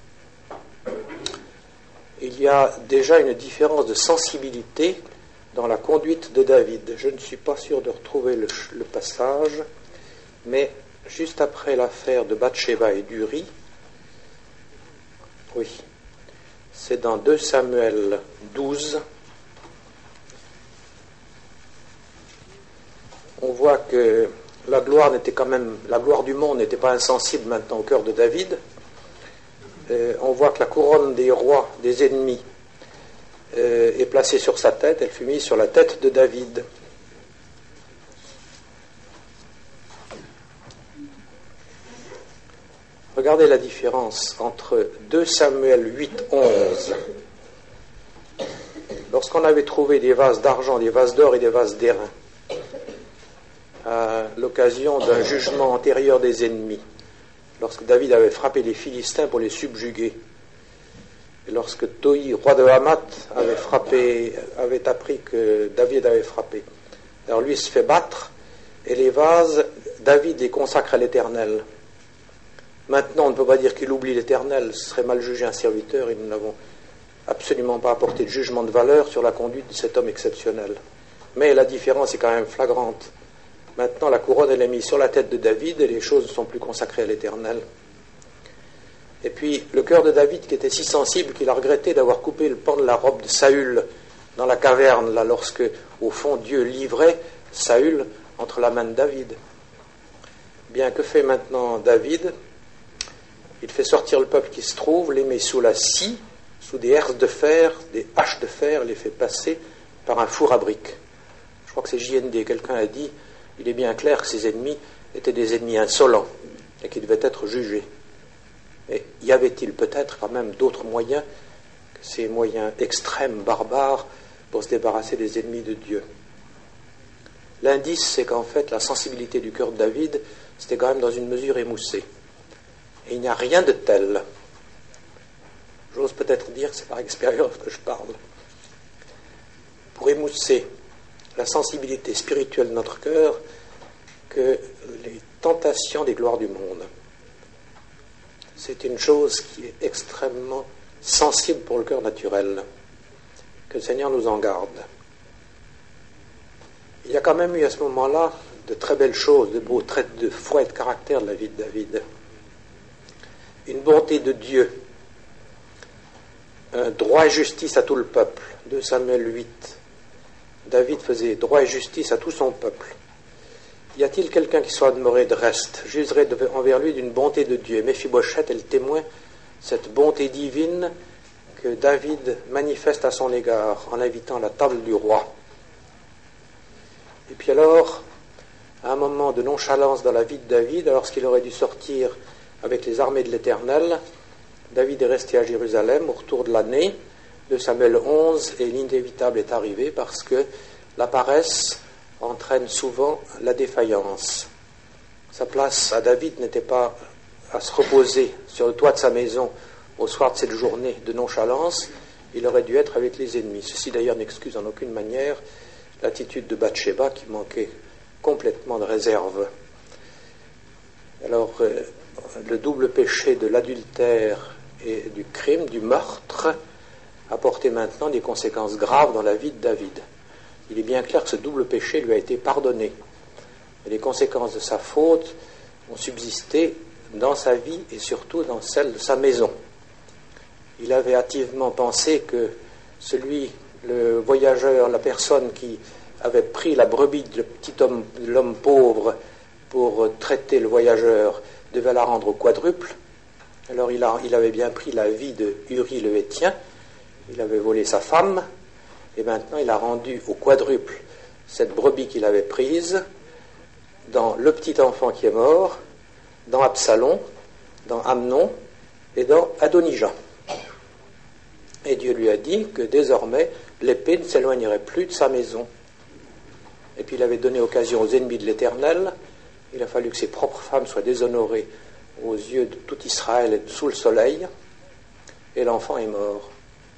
Il y a déjà une différence de sensibilité dans la conduite de David. Je ne suis pas sûr de retrouver le passage, mais juste après l'affaire de Bathsheba et d'Uri, oui, c'est dans 2 Samuel 12, on voit que la gloire du monde n'était pas insensible maintenant au cœur de David. On voit que la couronne des rois, des ennemis, est placée sur sa tête, elle fut mise sur la tête de David. Regardez la différence entre 2 Samuel 8, 11. Lorsqu'on avait trouvé des vases d'argent, des vases d'or et des vases d'airain, à l'occasion d'un jugement antérieur des ennemis, lorsque David avait frappé les Philistins pour les subjuguer. Et lorsque Toi, roi de Hamath, avait appris que David avait frappé. Alors lui se fait battre, et les vases, David les consacre à l'Éternel. Maintenant, on ne peut pas dire qu'il oublie l'Éternel, ce serait mal juger un serviteur, et nous n'avons absolument pas apporté de jugement de valeur sur la conduite de cet homme exceptionnel. Mais la différence est quand même flagrante. Maintenant, la couronne, elle est mise sur la tête de David, et les choses ne sont plus consacrées à l'Éternel. Et puis, le cœur de David, qui était si sensible qu'il a regretté d'avoir coupé le pan de la robe de Saül dans la caverne, là, lorsque, au fond, Dieu livrait Saül entre la main de David. Bien, que fait maintenant David? Il fait sortir le peuple qui se trouve, les met sous la scie, sous des herses de fer, des haches de fer, les fait passer par un four à briques. Je crois que c'est JND, quelqu'un a dit, il est bien clair que ses ennemis étaient des ennemis insolents et qui devaient être jugés. Mais y avait-il peut-être quand même d'autres moyens que ces moyens extrêmes, barbares, pour se débarrasser des ennemis de Dieu? L'indice, c'est qu'en fait, la sensibilité du cœur de David, c'était quand même dans une mesure émoussée. Et il n'y a rien de tel. J'ose peut-être dire que c'est par expérience que je parle. Pour émousser la sensibilité spirituelle de notre cœur, que les tentations des gloires du monde. C'est une chose qui est extrêmement sensible pour le cœur naturel. Que le Seigneur nous en garde. Il y a quand même eu à ce moment-là de très belles choses, de beaux traits de foi et de caractère de la vie de David. Une bonté de Dieu, un droit et justice à tout le peuple. 2 Samuel 8. David faisait droit et justice à tout son peuple. Y a-t-il quelqu'un qui soit demeuré de reste, jugerait envers lui d'une bonté de Dieu? Méphibosheth est le témoin, cette bonté divine que David manifeste à son égard en invitant à la table du roi. Et puis alors, à un moment de nonchalance dans la vie de David, lorsqu'il aurait dû sortir avec les armées de l'Éternel, David est resté à Jérusalem au retour de l'année, de Samuel 11, et l'inévitable est arrivé parce que la paresse entraîne souvent la défaillance. Sa place à David n'était pas à se reposer sur le toit de sa maison au soir de cette journée de nonchalance, il aurait dû être avec les ennemis. Ceci d'ailleurs n'excuse en aucune manière l'attitude de Bathsheba qui manquait complètement de réserve. Alors, le double péché de l'adultère et du crime, du meurtre, a porté maintenant des conséquences graves dans la vie de David. Il est bien clair que ce double péché lui a été pardonné. Et les conséquences de sa faute ont subsisté dans sa vie et surtout dans celle de sa maison. Il avait hâtivement pensé que le voyageur, la personne qui avait pris la brebis de l'homme pauvre pour traiter le voyageur, devait la rendre au quadruple. Alors il avait bien pris la vie de Uri le Héthien, il avait volé sa femme, et maintenant il a rendu au quadruple cette brebis qu'il avait prise dans le petit enfant qui est mort, dans Absalom, dans Amnon et dans Adonijah. Et Dieu lui a dit que désormais l'épée ne s'éloignerait plus de sa maison. Et puis il avait donné occasion aux ennemis de l'Éternel. Il a fallu que ses propres femmes soient déshonorées aux yeux de tout Israël et sous le soleil, et l'enfant est mort.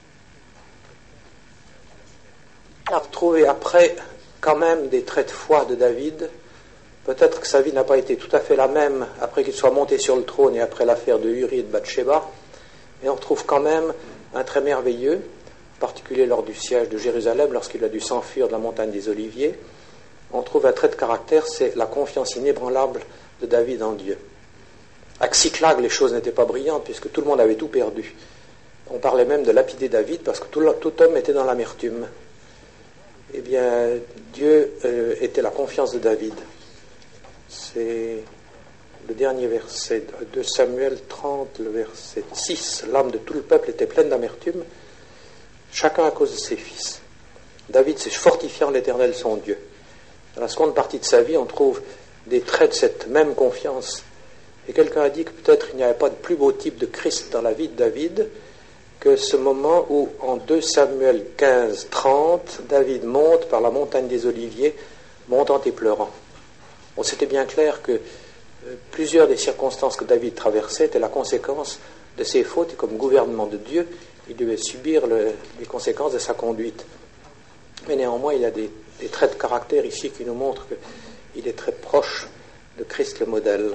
On a retrouvé après quand même des traits de foi de David. Peut-être que sa vie n'a pas été tout à fait la même après qu'il soit monté sur le trône et après l'affaire de Uri et de Bathsheba, mais on retrouve quand même un trait merveilleux, en particulier lors du siège de Jérusalem, lorsqu'il a dû s'enfuir de la montagne des Oliviers. On trouve un trait de caractère, c'est la confiance inébranlable de David en Dieu. À Tsiklag, les choses n'étaient pas brillantes, puisque tout le monde avait tout perdu. On parlait même de lapider David, parce que tout homme était dans l'amertume. Eh bien, Dieu était la confiance de David. C'est le dernier verset de Samuel 30, le verset 6. L'âme de tout le peuple était pleine d'amertume, chacun à cause de ses fils. David s'est fortifié en l'Éternel son Dieu. Dans la seconde partie de sa vie, on trouve des traits de cette même confiance. Et quelqu'un a dit que peut-être il n'y avait pas de plus beau type de Christ dans la vie de David que ce moment où, en 2 Samuel 15, 30, David monte par la montagne des Oliviers, montant et pleurant. Bon, c'était bien clair que plusieurs des circonstances que David traversait étaient la conséquence de ses fautes, et comme gouvernement de Dieu, il devait subir les conséquences de sa conduite. Mais néanmoins, il y a des traits de caractère ici qui nous montrent qu'il est très proche de Christ le modèle.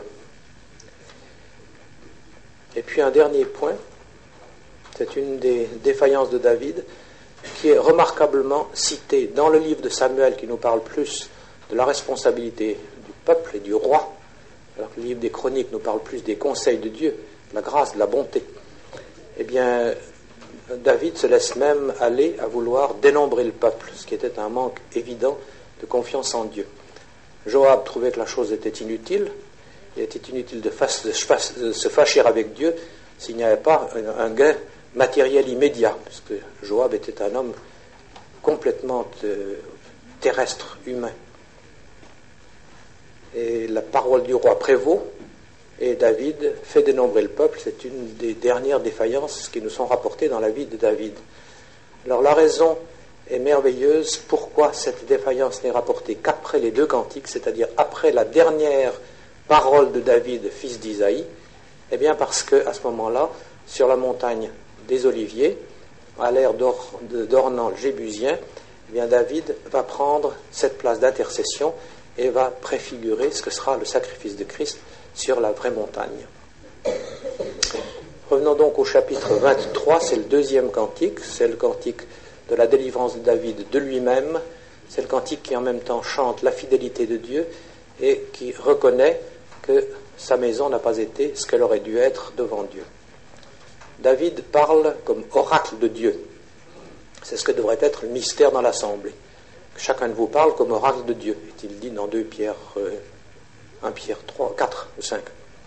Et puis un dernier point, c'est une des défaillances de David, qui est remarquablement citée dans le livre de Samuel, qui nous parle plus de la responsabilité du peuple et du roi, alors que le livre des Chroniques nous parle plus des conseils de Dieu, de la grâce, de la bonté. Eh bien, David se laisse même aller à vouloir dénombrer le peuple, ce qui était un manque évident de confiance en Dieu. Joab trouvait que la chose était inutile. Il était inutile de se fâcher avec Dieu s'il n'y avait pas un gain matériel immédiat, puisque Joab était un homme complètement terrestre, humain. Et la parole du roi prévaut, et David fait dénombrer le peuple. C'est une des dernières défaillances qui nous sont rapportées dans la vie de David. Alors la raison est merveilleuse. Pourquoi cette défaillance n'est rapportée qu'après les 2 cantiques, c'est-à-dire après la dernière parole de David, fils d'Isaïe? Eh bien parce qu'à ce moment-là, sur la montagne des Oliviers, à l'ère d'Ornan le Jébusien, eh bien David va prendre cette place d'intercession et va préfigurer ce que sera le sacrifice de Christ sur la vraie montagne. Revenons donc au chapitre 23, c'est le 2e cantique, c'est le cantique de la délivrance de David de lui-même, c'est le cantique qui en même temps chante la fidélité de Dieu et qui reconnaît que sa maison n'a pas été ce qu'elle aurait dû être devant Dieu. David parle comme oracle de Dieu. C'est ce que devrait être le mystère dans l'assemblée. Que chacun de vous parle comme oracle de Dieu, est-il dit dans 2 Pierre 1 Pierre 3, 4 ou 5.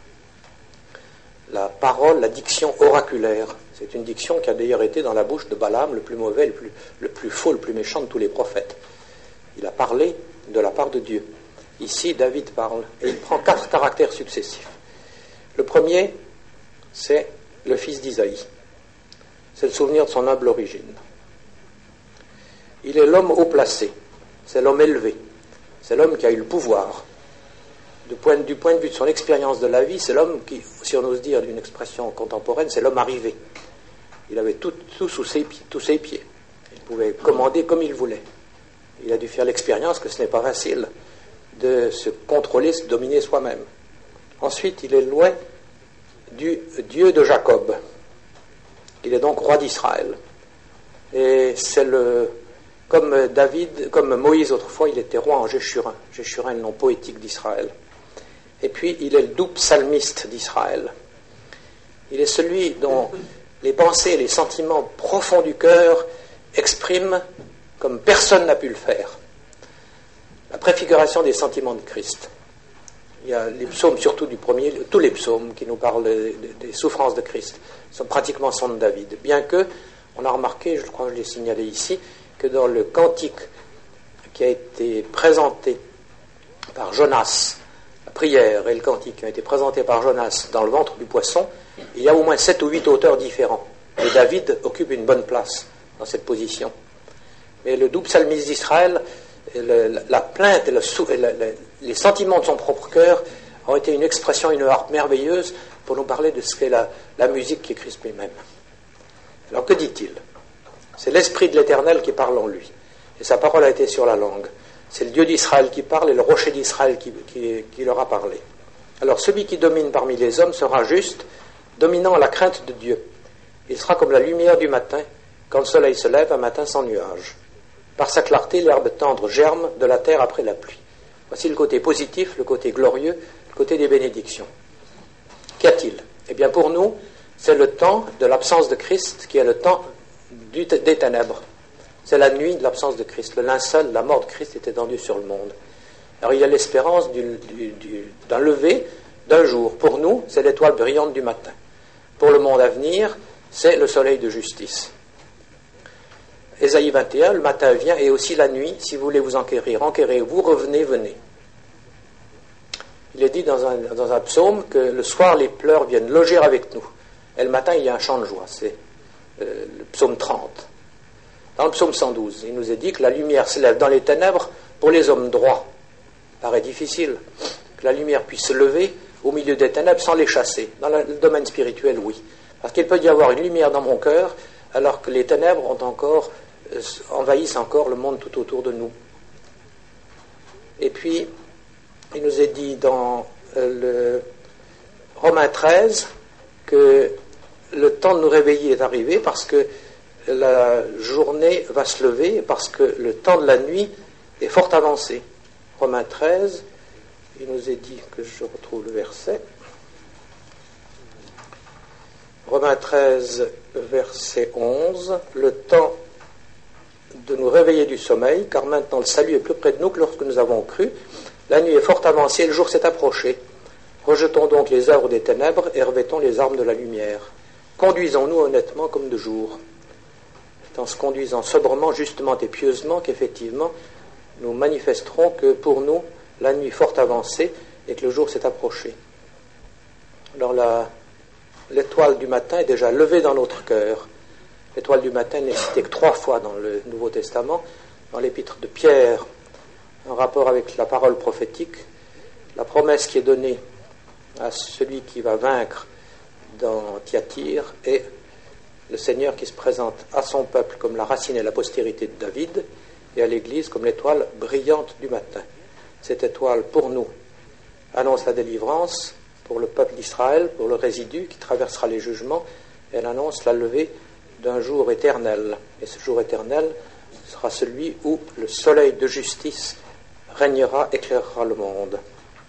La parole, la diction oraculaire, c'est une diction qui a d'ailleurs été dans la bouche de Balaam, le plus mauvais, le plus faux, le plus méchant de tous les prophètes. Il a parlé de la part de Dieu. Ici, David parle, et il prend 4 caractères successifs. Le premier, c'est le fils d'Isaïe. C'est le souvenir de son humble origine. Il est l'homme haut placé, c'est l'homme élevé, c'est l'homme qui a eu le pouvoir. Du point de vue de son expérience de la vie, c'est l'homme qui, si on ose dire d'une expression contemporaine, c'est l'homme arrivé. Il avait tout sous ses pieds. Il pouvait commander comme il voulait. Il a dû faire l'expérience que ce n'est pas facile de se contrôler, se dominer soi-même. Ensuite, il est loin du Dieu de Jacob. Il est donc roi d'Israël. Et c'est comme David, comme Moïse autrefois, il était roi en Jéchurin. Jéchurin est le nom poétique d'Israël. Et puis, il est le doux psalmiste d'Israël. Il est celui dont les pensées et les sentiments profonds du cœur expriment comme personne n'a pu le faire la préfiguration des sentiments de Christ. Il y a les psaumes, surtout du premier, tous les psaumes qui nous parlent des souffrances de Christ, sont pratiquement ceux de David. Bien que, on a remarqué, je crois que je l'ai signalé ici, que dans le cantique qui a été présenté par Jonas, la prière et le cantique qui ont été présentés par Jonas dans le ventre du poisson, il y a au moins 7 ou 8 auteurs différents. Et David occupe une bonne place dans cette position. Mais le doux psalmiste d'Israël, la plainte et les sentiments de son propre cœur ont été une expression, une harpe merveilleuse pour nous parler de ce qu'est la musique qui est Christ lui-même. Alors que dit-il? C'est l'Esprit de l'Éternel qui parle en lui. Et sa parole a été sur la langue. C'est le Dieu d'Israël qui parle et le rocher d'Israël qui leur a parlé. Alors celui qui domine parmi les hommes sera juste, dominant la crainte de Dieu. Il sera comme la lumière du matin, quand le soleil se lève un matin sans nuage. Par sa clarté, l'herbe tendre germe de la terre après la pluie. Voici le côté positif, le côté glorieux, le côté des bénédictions. Qu'y a-t-il? Eh bien pour nous, c'est le temps de l'absence de Christ qui est le temps des ténèbres. C'est la nuit de l'absence de Christ. Le linceul, la mort de Christ est étendu sur le monde. Alors il y a l'espérance d'un lever, d'un jour. Pour nous, c'est l'étoile brillante du matin. Pour le monde à venir, c'est le soleil de justice. Ésaïe 21, le matin vient, et aussi la nuit, si vous voulez vous enquérir, enquérez-vous, revenez, venez. Il est dit dans un psaume que le soir, les pleurs viennent loger avec nous. Et le matin, il y a un chant de joie. C'est le psaume 30. Dans le psaume 112, il nous est dit que la lumière s'élève dans les ténèbres pour les hommes droits. Il paraît difficile que la lumière puisse se lever au milieu des ténèbres sans les chasser. Dans le domaine spirituel, oui. Parce qu'il peut y avoir une lumière dans mon cœur, alors que les ténèbres envahissent encore le monde tout autour de nous. Et puis, il nous est dit dans le Romains 13 que le temps de nous réveiller est arrivé parce que la journée va se lever, parce que le temps de la nuit est fort avancé. Romains 13, il nous est dit que je retrouve le verset. Romains 13, verset 11, le temps de nous réveiller du sommeil, car maintenant le salut est plus près de nous que lorsque nous avons cru. La nuit est fort avancée, le jour s'est approché. Rejetons donc les œuvres des ténèbres et revêtons les armes de la lumière. Conduisons-nous honnêtement comme de jour. C'est en se conduisant sobrement, justement et pieusement qu'effectivement nous manifesterons que pour nous, la nuit fort avancée et que le jour s'est approché. Alors l'étoile du matin est déjà levée dans notre cœur. L'étoile du matin n'est citée que 3 fois dans le Nouveau Testament, dans l'épître de Pierre, en rapport avec la parole prophétique, la promesse qui est donnée à celui qui va vaincre dans Thyatire et le Seigneur qui se présente à son peuple comme la racine et la postérité de David et à l'Église comme l'étoile brillante du matin. Cette étoile, pour nous, annonce la délivrance pour le peuple d'Israël, pour le résidu qui traversera les jugements. Elle annonce la levée d'un jour éternel. Et ce jour éternel sera celui où le soleil de justice régnera, éclairera le monde.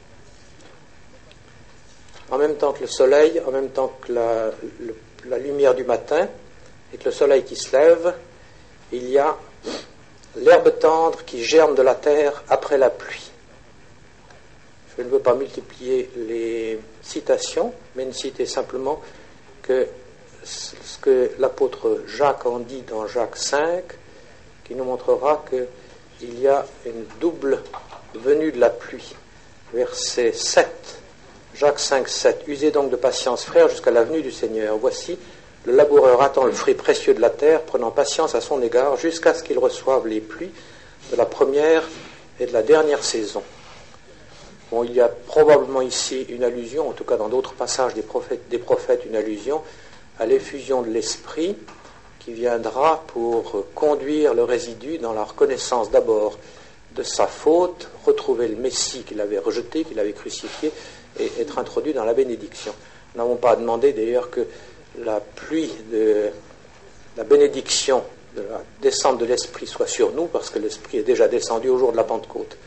En même temps que le soleil, en même temps que la lumière du matin et que le soleil qui se lève, il y a l'herbe tendre qui germe de la terre après la pluie. Je ne veux pas multiplier les citations, mais ne citer simplement que ce que l'apôtre Jacques en dit dans Jacques 5, qui nous montrera qu'il y a une double venue de la pluie. Verset 7, Jacques 5, 7. Usez donc de patience, frères, jusqu'à la venue du Seigneur. Voici, le laboureur attend le fruit précieux de la terre, prenant patience à son égard, jusqu'à ce qu'il reçoive les pluies de la première et de la dernière saison. Bon, il y a probablement ici une allusion, en tout cas dans d'autres passages des prophètes, une allusion à l'effusion de l'Esprit qui viendra pour conduire le résidu dans la reconnaissance d'abord de sa faute, retrouver le Messie qu'il avait rejeté, qu'il avait crucifié, et être introduit dans la bénédiction. Nous n'avons pas demandé d'ailleurs que la pluie de la bénédiction, de la descente de l'Esprit soit sur nous, parce que l'Esprit est déjà descendu au jour de la Pentecôte.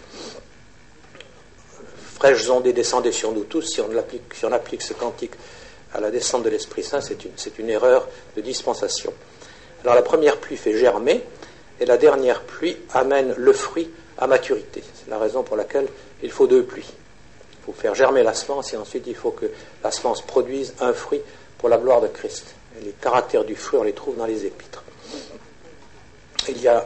Fraîches ondées descendaient sur nous tous. Si on applique ce cantique à la descente de l'Esprit Saint, c'est une erreur de dispensation. Alors la première pluie fait germer, et la dernière pluie amène le fruit à maturité. C'est la raison pour laquelle il faut 2 pluies. Il faut faire germer la semence, et ensuite il faut que la semence produise un fruit pour la gloire de Christ. Et les caractères du fruit, on les trouve dans les épîtres. Il y a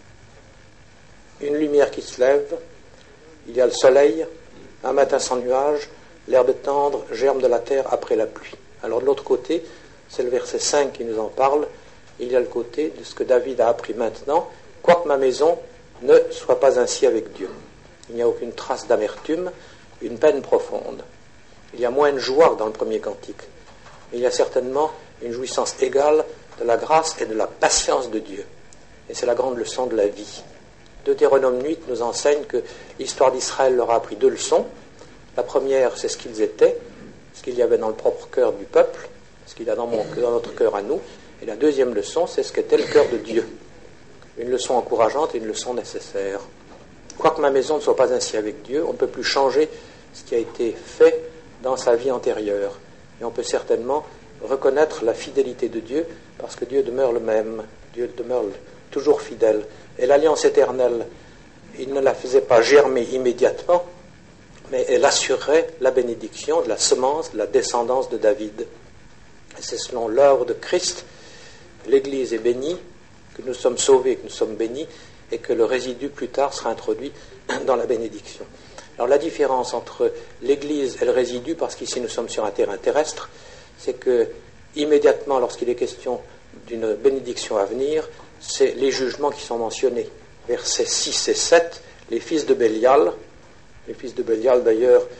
une lumière qui se lève, il y a le soleil, un matin sans nuage, l'herbe tendre germe de la terre après la pluie. Alors de l'autre côté, c'est le verset 5 qui nous en parle, il y a le côté de ce que David a appris maintenant, quoique ma maison ne soit pas ainsi avec Dieu. Il n'y a aucune trace d'amertume, une peine profonde. Il y a moins de joie dans le premier cantique. Mais il y a certainement une jouissance égale de la grâce et de la patience de Dieu. Et c'est la grande leçon de la vie. Deutéronome 8 nous enseigne que l'histoire d'Israël leur a appris 2 leçons. La première, c'est ce qu'ils étaient, ce qu'il y avait dans le propre cœur du peuple, ce qu'il y a dans notre cœur à nous. Et la deuxième leçon, c'est ce qu'était le cœur de Dieu. Une leçon encourageante et une leçon nécessaire. Quoique ma maison ne soit pas ainsi avec Dieu, on ne peut plus changer ce qui a été fait dans sa vie antérieure. Et on peut certainement reconnaître la fidélité de Dieu, parce que Dieu demeure le même, Dieu demeure toujours fidèle. Et l'alliance éternelle, il ne la faisait pas germer immédiatement, mais elle assurerait la bénédiction de la semence, de la descendance de David. Et c'est selon l'œuvre de Christ, l'Église est bénie, que nous sommes sauvés, que nous sommes bénis, et que le résidu plus tard sera introduit dans la bénédiction. Alors la différence entre l'Église et le résidu, parce qu'ici nous sommes sur un terrain terrestre, c'est que immédiatement lorsqu'il est question d'une bénédiction à venir, c'est les jugements qui sont mentionnés. Versets 6 et 7, les fils de Bélial d'ailleurs,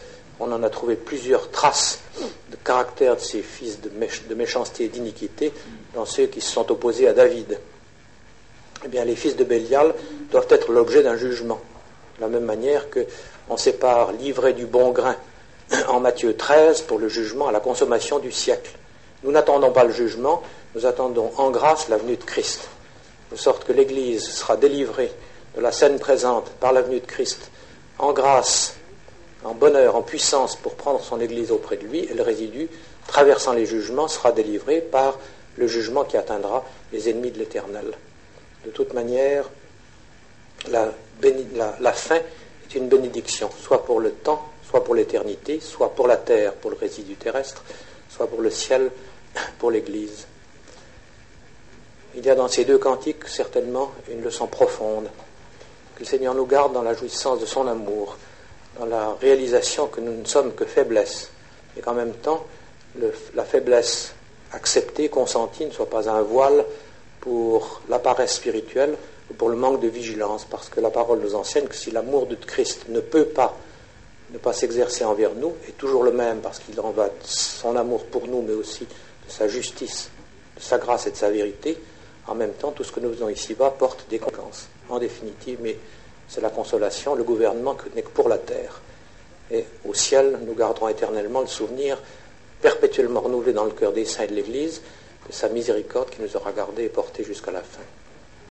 on en a trouvé plusieurs traces de caractère de ces fils de méchanceté et d'iniquité dans ceux qui se sont opposés à David. Eh bien, les fils de Bélial doivent être l'objet d'un jugement. De la même manière qu'on sépare l'ivraie du bon grain en Matthieu 13 pour le jugement à la consommation du siècle. Nous n'attendons pas le jugement, nous attendons en grâce la venue de Christ. De sorte que l'Église sera délivrée de la scène présente par la venue de Christ en grâce, en bonheur, en puissance pour prendre son Église auprès de lui, et le résidu, traversant les jugements, sera délivré par le jugement qui atteindra les ennemis de l'Éternel. De toute manière, la fin est une bénédiction, soit pour le temps, soit pour l'éternité, soit pour la terre, pour le résidu terrestre, soit pour le ciel, pour l'Église. Il y a dans ces deux cantiques certainement une leçon profonde. Que le Seigneur nous garde dans la jouissance de son amour, dans la réalisation que nous ne sommes que faiblesse, et qu'en même temps, la faiblesse acceptée, consentie, ne soit pas un voile pour la paresse spirituelle ou pour le manque de vigilance, parce que la parole nous enseigne que si l'amour de Christ ne peut pas ne pas s'exercer envers nous, est toujours le même, parce qu'il en va de son amour pour nous, mais aussi de sa justice, de sa grâce et de sa vérité, en même temps, tout ce que nous faisons ici-bas porte des conséquences. En définitive, mais c'est la consolation, le gouvernement n'est que pour la terre. Et au ciel, nous garderons éternellement le souvenir perpétuellement renouvelé dans le cœur des saints et de l'Église de sa miséricorde qui nous aura gardés et portés jusqu'à la fin.